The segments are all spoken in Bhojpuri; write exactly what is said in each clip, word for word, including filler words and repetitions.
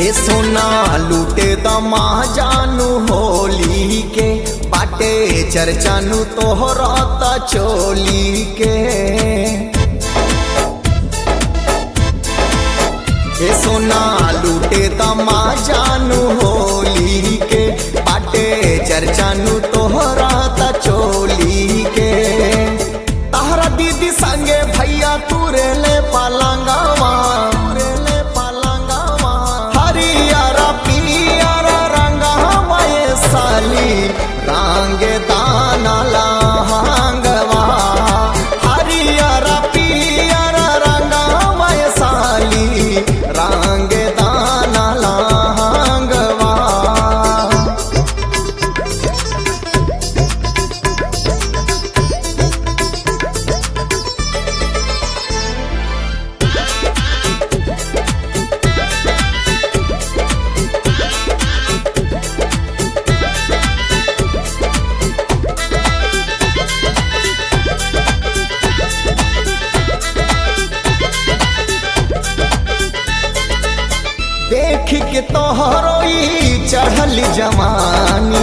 ए सोना लूटे दमा जानू होली के बाटे चर्चानू तोहरा ता चोली के। ए सोना लूटे दमा जानू होली के बाटे चर्चानू तोहरा ता चोली के। ताहरा दीदी संगे भैया तुरे ले पलंगवा रंगे दाना लहंगवा हरियर पियर रंगवा साली रंगे दाना लहंगवा। देख के तोहरो चढ़ल जवानी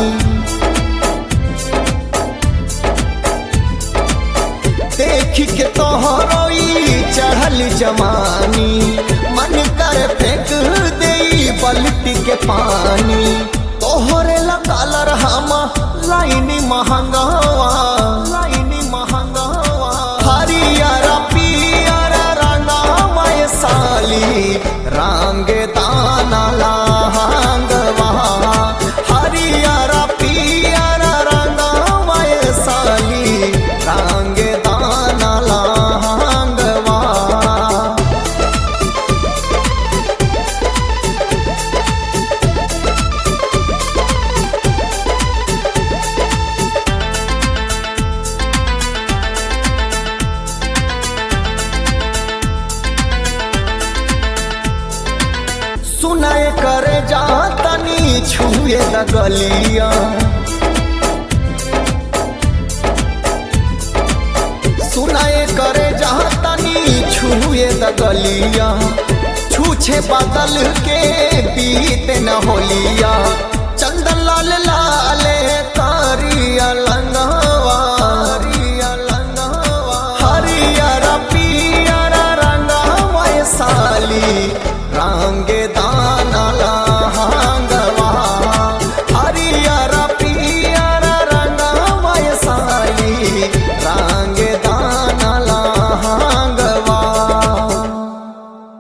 देख के तोहरो चढ़ल जवानी मन कर फेंक दे बल्टी के पानी। तोहरे कलर हम लाइनी महंगावा लाइनी महंगावा हरियर पियर रंगवा साली रंगे दाना लहंगवा हरियर पियर रंगवा साली रंगे दाना लहंगवा। सुनाए करे जा तनी छुए द गलिया सुनाए करे जा तनी छुए द गलिया छूछे बदल के बीत न होलिया।